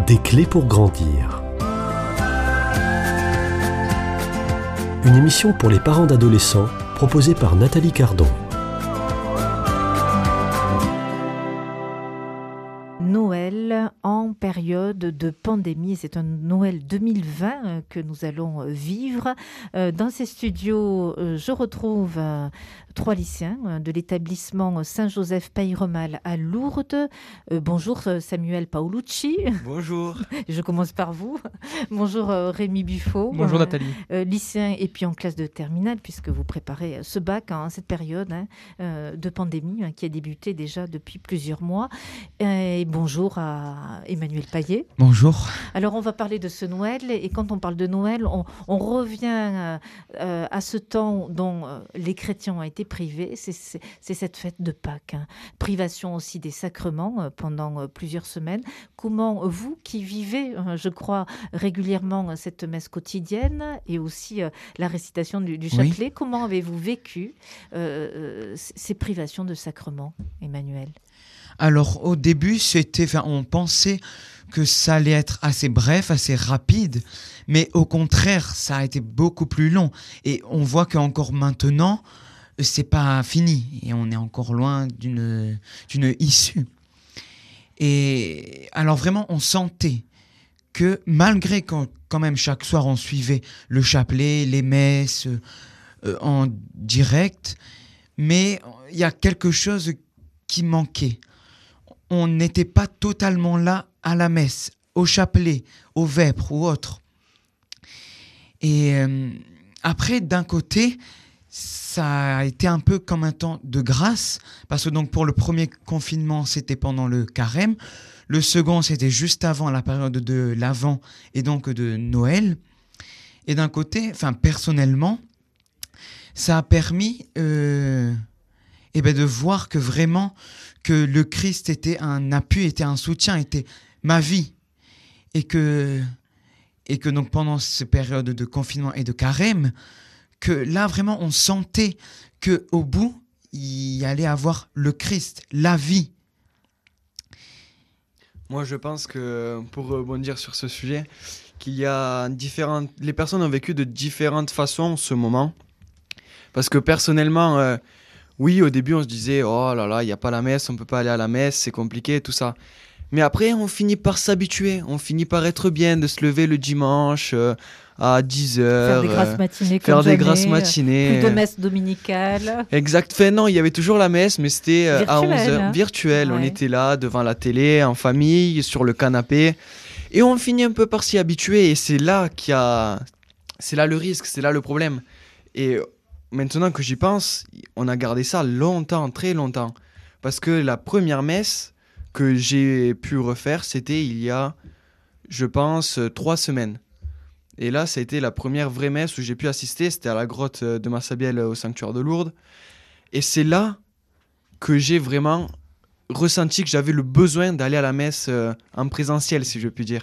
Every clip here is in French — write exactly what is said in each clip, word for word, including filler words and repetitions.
Des clés pour grandir. Une émission pour les parents d'adolescents proposée par Nathalie Cardon. Noël en période de pandémie. C'est un Noël deux mille vingt que nous allons vivre. Dans ces studios, je retrouve trois lycéens de l'établissement Saint-Joseph-Peyremal à Lourdes. Bonjour Samuel Paolucci. Bonjour. Je commence par vous. Bonjour Rémi Buffo. Bonjour Nathalie. Lycéen et puis en classe de terminale, puisque vous préparez ce bac en hein, cette période hein, de pandémie hein, qui a débuté déjà depuis plusieurs mois. Et bonjour à Emmanuel Paillet. Bonjour. Alors on va parler de ce Noël et quand on parle de Noël, on, on revient euh, à ce temps dont euh, les chrétiens ont été privés, c'est, c'est, c'est cette fête de Pâques. Hein. Privation aussi des sacrements euh, pendant euh, plusieurs semaines. Comment vous qui vivez, euh, je crois, régulièrement euh, cette messe quotidienne et aussi euh, la récitation du, du chapelet, oui. Comment avez-vous vécu euh, euh, ces privations de sacrements, Emmanuel ? Alors au début, c'était, enfin, on pensait que ça allait être assez bref, assez rapide, mais au contraire, ça a été beaucoup plus long. Et on voit qu'encore maintenant, c'est pas fini et on est encore loin d'une, d'une issue. Et alors vraiment, on sentait que malgré quand, quand même chaque soir on suivait le chapelet, les messes euh, en direct, mais il y a quelque chose qui manquait. On n'était pas totalement là à la messe, au chapelet, au vêpres ou autre. Et euh, après, d'un côté, ça a été un peu comme un temps de grâce, parce que donc pour le premier confinement, c'était pendant le carême. Le second, c'était juste avant la période de l'Avent et donc de Noël. Et d'un côté, enfin personnellement, ça a permis euh, eh ben, de voir que vraiment que le Christ était un appui, était un soutien, était ma vie. Et que, et que donc pendant cette période de confinement et de carême, que là vraiment on sentait qu'au bout, il allait avoir le Christ, la vie. Moi je pense que, pour rebondir sur ce sujet, qu'il y a différentes... Les personnes ont vécu de différentes façons ce moment. Parce que personnellement... Euh, Oui, au début, on se disait « Oh là là, il n'y a pas la messe, on ne peut pas aller à la messe, c'est compliqué, tout ça. » Mais après, on finit par s'habituer, on finit par être bien de se lever le dimanche euh, à dix heures. Faire des grasses matinées euh, Faire comme des jamais, grasses matinées. Plus de messe dominicale. Exact. Enfin, non, il y avait toujours la messe, mais c'était euh, à onze heures. Hein. Virtuel. Ouais. On était là, devant la télé, en famille, sur le canapé. Et on finit un peu par s'y habituer. Et c'est là qu'il y a... C'est là le risque, c'est là le problème. Et... Maintenant que j'y pense, on a gardé ça longtemps, très longtemps. Parce que la première messe que j'ai pu refaire, c'était il y a, je pense, trois semaines. Et là, ça a été la première vraie messe où j'ai pu assister. C'était à la grotte de Massabielle au sanctuaire de Lourdes. Et c'est là que j'ai vraiment ressenti que j'avais le besoin d'aller à la messe en présentiel, si je puis dire.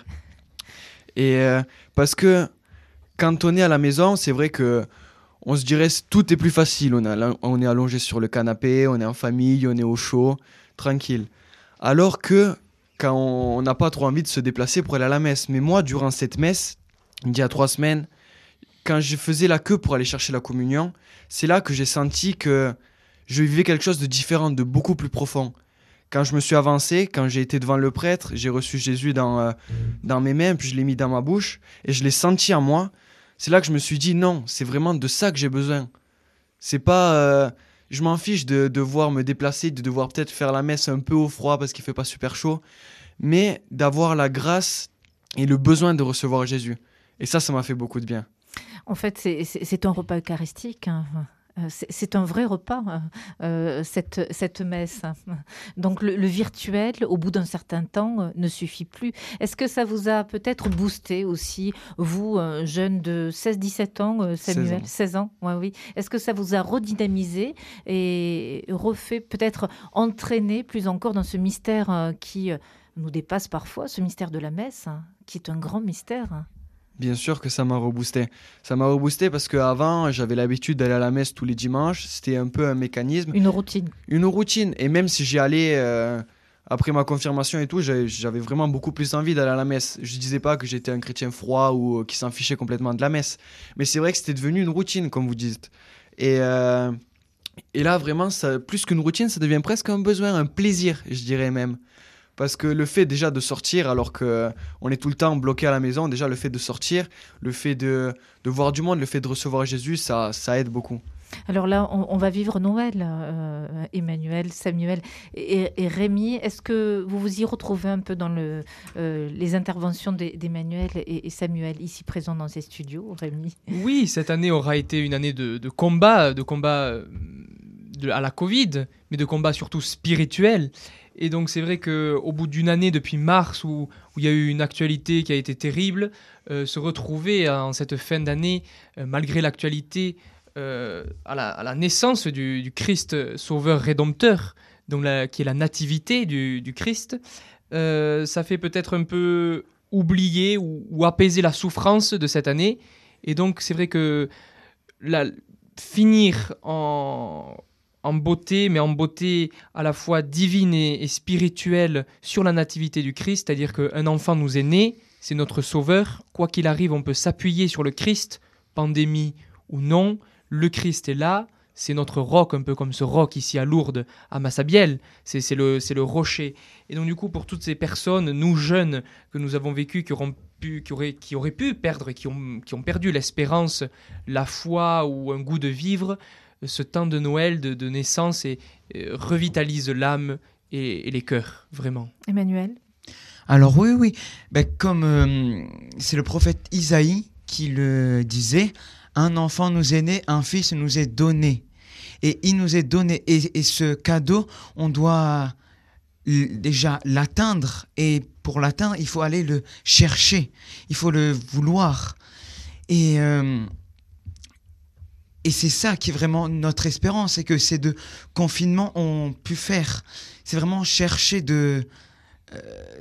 Et euh, parce que quand on est à la maison, c'est vrai que on se dirait tout est plus facile, on, a, on est allongé sur le canapé, on est en famille, on est au chaud, tranquille. Alors que quand on n'a pas trop envie de se déplacer pour aller à la messe. Mais moi, durant cette messe, il y a trois semaines, quand je faisais la queue pour aller chercher la communion, c'est là que j'ai senti que je vivais quelque chose de différent, de beaucoup plus profond. Quand je me suis avancé, quand j'ai été devant le prêtre, j'ai reçu Jésus dans, euh, dans mes mains, puis je l'ai mis dans ma bouche, et je l'ai senti en moi. C'est là que je me suis dit non, c'est vraiment de ça que j'ai besoin. C'est pas, euh, je m'en fiche de devoir me déplacer, de devoir peut-être faire la messe un peu au froid parce qu'il fait pas super chaud, mais d'avoir la grâce et le besoin de recevoir Jésus. Et ça, ça m'a fait beaucoup de bien. En fait, c'est, c'est, c'est un repas eucharistique. Hein. C'est, c'est un vrai repas, euh, cette, cette messe. Donc le, le virtuel, au bout d'un certain temps, euh, ne suffit plus. Est-ce que ça vous a peut-être boosté aussi, vous, euh, jeune de seize dix-sept ans, euh, Samuel, seize ans, ouais, oui. Est-ce que ça vous a redynamisé et refait peut-être entraîner plus encore dans ce mystère euh, qui euh, nous dépasse parfois, ce mystère de la messe, hein, qui est un grand mystère? Bien sûr que ça m'a reboosté. Ça m'a reboosté parce qu'avant, j'avais l'habitude d'aller à la messe tous les dimanches. C'était un peu un mécanisme. Une routine. Une routine. Et même si j'y allais euh, après ma confirmation et tout, j'avais, j'avais vraiment beaucoup plus envie d'aller à la messe. Je disais pas que j'étais un chrétien froid ou qui s'en fichait complètement de la messe. Mais c'est vrai que c'était devenu une routine, comme vous dites. Et, euh, et là, vraiment, ça, plus qu'une routine, ça devient presque un besoin, un plaisir, je dirais même. Parce que le fait déjà de sortir, alors qu'on est tout le temps bloqué à la maison, déjà le fait de sortir, le fait de, de voir du monde, le fait de recevoir Jésus, ça, ça aide beaucoup. Alors là, on, on va vivre Noël, euh, Emmanuel, Samuel et, et Rémi. Est-ce que vous vous y retrouvez un peu dans le, euh, les interventions d'Emmanuel et, et Samuel, ici présents dans ces studios, Rémi? Oui, cette année aura été une année de, de combat, de combat de, à la Covid, mais de combat surtout spirituel. Et donc c'est vrai qu'au bout d'une année, depuis mars, où, où il y a eu une actualité qui a été terrible, euh, se retrouver en cette fin d'année, euh, malgré l'actualité, Euh, à, la, à la naissance du, du Christ sauveur rédempteur, donc la, qui est la nativité du, du Christ, euh, ça fait peut-être un peu oublier ou, ou apaiser la souffrance de cette année. Et donc c'est vrai que la, finir en, en beauté, mais en beauté à la fois divine et, et spirituelle sur la nativité du Christ, c'est-à-dire qu'un enfant nous est né, c'est notre sauveur, quoi qu'il arrive on peut s'appuyer sur le Christ, pandémie ou non. Le Christ est là, c'est notre roc, un peu comme ce roc ici à Lourdes, à Massabielle, c'est, c'est, le, c'est le rocher. Et donc du coup, pour toutes ces personnes, nous jeunes, que nous avons vécu, qui, auront pu, qui, auraient, qui auraient pu perdre, qui ont, qui ont perdu l'espérance, la foi ou un goût de vivre, ce temps de Noël, de, de naissance, et, et revitalise l'âme et, et les cœurs, vraiment. Emmanuel? Alors oui, oui, ben, comme euh, c'est le prophète Isaïe qui le disait, un enfant nous est né, un fils nous est donné. Et il nous est donné. Et, et ce cadeau, on doit l- déjà l'atteindre. Et pour l'atteindre, il faut aller le chercher. Il faut le vouloir. Et, euh, et c'est ça qui est vraiment notre espérance. C'est que ces deux confinements ont pu faire. C'est vraiment chercher de... Euh,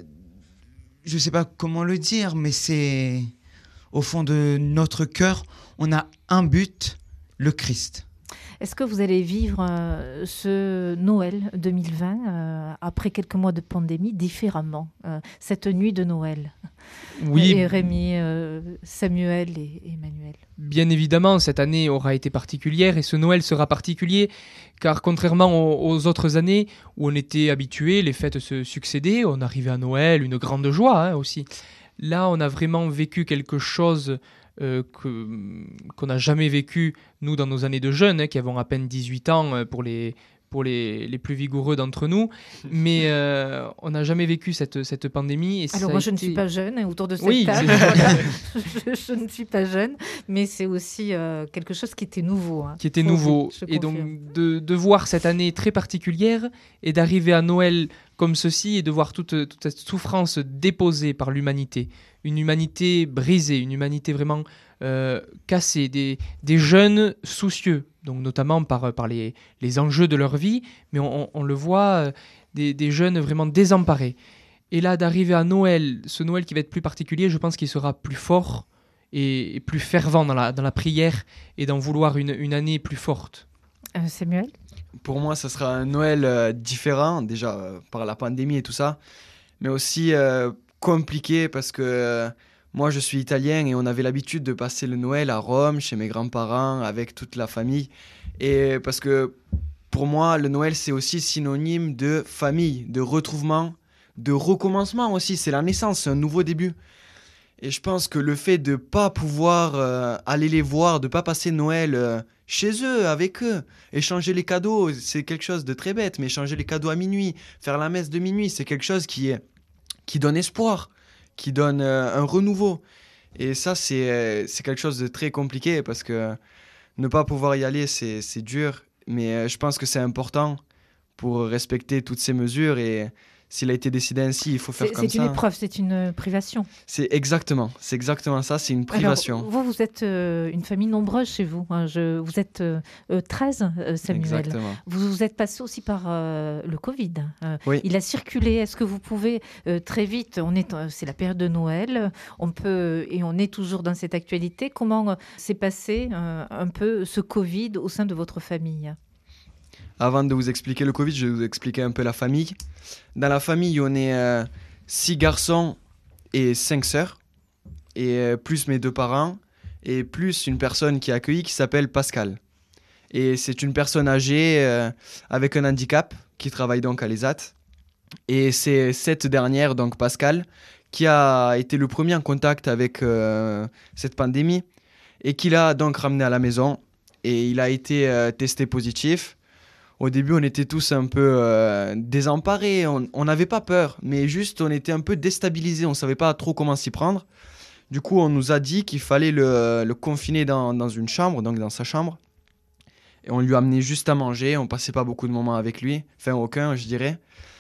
je ne sais pas comment le dire, mais c'est... Au fond de notre cœur, on a un but, le Christ. Est-ce que vous allez vivre euh, ce Noël deux mille vingt, euh, après quelques mois de pandémie, différemment, euh, cette nuit de Noël? Oui. Et Rémi, euh, Samuel et Emmanuel. Bien évidemment, cette année aura été particulière et ce Noël sera particulier car contrairement aux, aux autres années où on était habitué, les fêtes se succédaient, on arrivait à Noël, une grande joie hein, aussi. Là, on a vraiment vécu quelque chose euh, que, qu'on n'a jamais vécu, nous, dans nos années de jeunes, hein, qui avons à peine dix-huit ans euh, pour les, pour les, les plus vigoureux d'entre nous. Mais euh, on n'a jamais vécu cette, cette pandémie. Et Alors, ça moi, a je été... ne suis pas jeune, hein, autour de cette oui, table. c'est... Voilà. je, je ne suis pas jeune, mais c'est aussi euh, quelque chose qui était nouveau. Hein. Qui était Faut, nouveau. je Et confirme. donc, de, de voir cette année très particulière et d'arriver à Noël comme ceci et de voir toute, toute cette souffrance déposée par l'humanité. Une humanité brisée, une humanité vraiment euh, cassée, des, des jeunes soucieux, donc notamment par, par les, les enjeux de leur vie, mais on, on le voit, des, des jeunes vraiment désemparés. Et là, d'arriver à Noël, ce Noël qui va être plus particulier, je pense qu'il sera plus fort et, et plus fervent dans la, dans la prière et d'en vouloir une, une année plus forte. Euh, Samuel? Pour moi, ça sera un Noël euh, différent, déjà euh, par la pandémie et tout ça, mais aussi euh, compliqué parce que euh, moi, je suis italien et on avait l'habitude de passer le Noël à Rome, chez mes grands-parents, avec toute la famille. Et parce que pour moi, le Noël, c'est aussi synonyme de famille, de retrouvement, de recommencement aussi. C'est la naissance, c'est un nouveau début. Et je pense que le fait de ne pas pouvoir euh, aller les voir, de ne pas passer Noël euh, chez eux, avec eux, échanger les cadeaux, c'est quelque chose de très bête, mais échanger les cadeaux à minuit, faire la messe de minuit, c'est quelque chose qui, est, qui donne espoir, qui donne euh, un renouveau. Et ça, c'est, euh, c'est quelque chose de très compliqué parce que ne pas pouvoir y aller, c'est, c'est dur. Mais euh, je pense que c'est important pour respecter toutes ces mesures et s'il a été décidé ainsi, il faut faire c'est, comme c'est ça. une épreuve, c'est une privation. C'est exactement, c'est exactement ça, c'est une privation. Alors, vous, vous êtes euh, une famille nombreuse chez vous. Hein, je, vous êtes euh, euh, treize, euh, Samuel. Exactement. Vous vous êtes passé aussi par euh, le Covid. Euh, Oui. Il a circulé. Est-ce que vous pouvez euh, très vite, on est, euh, c'est la période de Noël, on peut, et on est toujours dans cette actualité. Comment euh, s'est passé euh, un peu ce Covid au sein de votre famille ? Avant de vous expliquer le Covid, je vais vous expliquer un peu la famille. Dans la famille, on est euh, six garçons et cinq sœurs, et euh, plus mes deux parents, et plus une personne qui est accueillie qui s'appelle Pascal. Et c'est une personne âgée euh, avec un handicap qui travaille donc à l'E S A T. Et c'est cette dernière, donc Pascal, qui a été le premier en contact avec euh, cette pandémie et qui l'a donc ramené à la maison. Et il a été euh, testé positif. Au début, on était tous un peu euh, désemparés. On n'avait pas peur, mais juste on était un peu déstabilisés. On ne savait pas trop comment s'y prendre. Du coup, on nous a dit qu'il fallait le, le confiner dans, dans une chambre, donc dans sa chambre. Et on lui a amené juste à manger. On passait pas beaucoup de moments avec lui. Enfin, aucun, je dirais.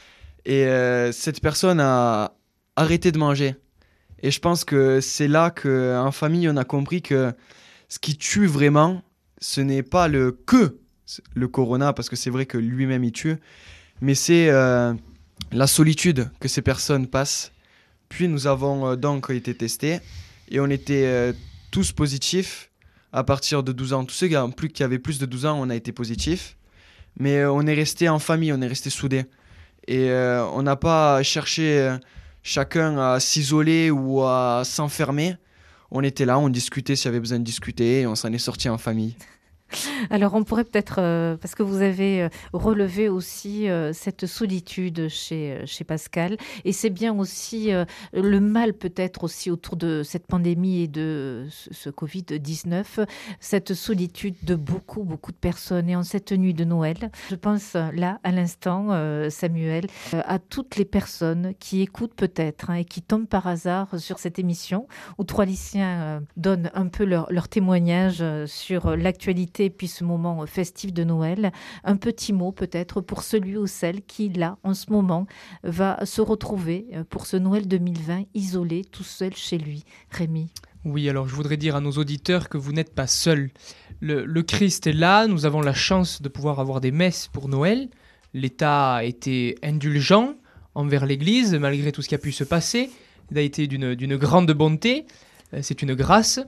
Et euh, cette personne a arrêté de manger. Et je pense que c'est là qu'en famille, on a compris que ce qui tue vraiment, ce n'est pas le que le corona, parce que c'est vrai que lui-même il tue, mais c'est euh, la solitude que ces personnes passent. Puis nous avons euh, donc été testés et on était euh, tous positifs à partir de douze ans. Tous ceux qui, plus, qui avaient plus de douze ans, on a été positifs, mais euh, on est resté en famille, on est resté soudés. Et euh, on n'a pas cherché euh, chacun à s'isoler ou à s'enfermer. On était là, on discutait s'il y avait besoin de discuter et on s'en est sortis en famille. Alors on pourrait peut-être, euh, parce que vous avez euh, relevé aussi euh, cette solitude chez, chez Pascal, et c'est bien aussi euh, le mal peut-être aussi autour de cette pandémie et de ce, ce covid dix-neuf, cette solitude de beaucoup, beaucoup de personnes. Et en cette nuit de Noël, je pense là, à l'instant, euh, Samuel, euh, à toutes les personnes qui écoutent peut-être hein, et qui tombent par hasard sur cette émission, où trois lycéens euh, donnent un peu leur, leur témoignage euh, sur l'actualité et puis ce moment festif de Noël. Un petit mot peut-être pour celui ou celle qui, là, en ce moment, va se retrouver pour ce Noël deux mille vingt isolé, tout seul chez lui. Rémi. Oui, alors je voudrais dire à nos auditeurs que vous n'êtes pas seuls. Le, le Christ est là, nous avons la chance de pouvoir avoir des messes pour Noël. L'État a été indulgent envers l'Église, malgré tout ce qui a pu se passer. Il a été d'une, d'une grande bonté, c'est une grâce.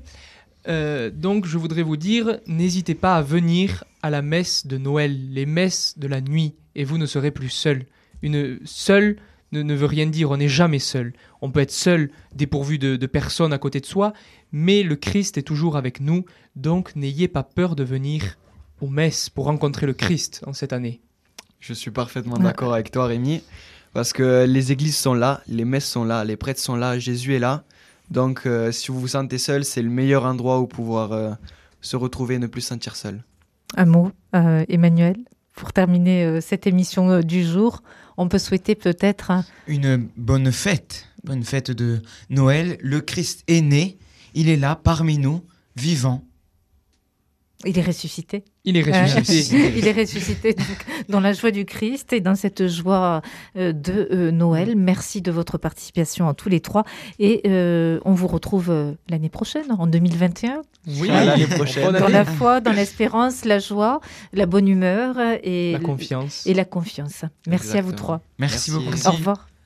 Euh, donc je voudrais vous dire, n'hésitez pas à venir à la messe de Noël, les messes de la nuit, et vous ne serez plus seul. Une seule ne, ne veut rien dire, on n'est jamais seul. On peut être seul, dépourvu de, de personnes à côté de soi, mais le Christ est toujours avec nous, donc n'ayez pas peur de venir aux messes pour rencontrer le Christ en cette année. Je suis parfaitement d'accord avec toi, Rémi, parce que les églises sont là, les messes sont là, les prêtres sont là, Jésus est là. Donc, euh, si vous vous sentez seul, c'est le meilleur endroit où pouvoir euh, se retrouver et ne plus se sentir seul. Un mot, euh, Emmanuel, pour terminer euh, cette émission euh, du jour. On peut souhaiter peut-être... Hein... Une bonne fête, bonne fête de Noël. Le Christ est né, il est là parmi nous, vivant. Il est ressuscité. Il est ressuscité. Euh, il est ressuscité donc, dans la joie du Christ et dans cette joie euh, de euh, Noël. Merci de votre participation à tous les trois. Et euh, on vous retrouve euh, l'année prochaine, en deux mille vingt et un. Oui, à l'année prochaine. Dans la foi, dans l'espérance, la joie, la bonne humeur et la confiance. Et la confiance. Merci Exactement. À vous trois. Merci, Merci. beaucoup. Au revoir.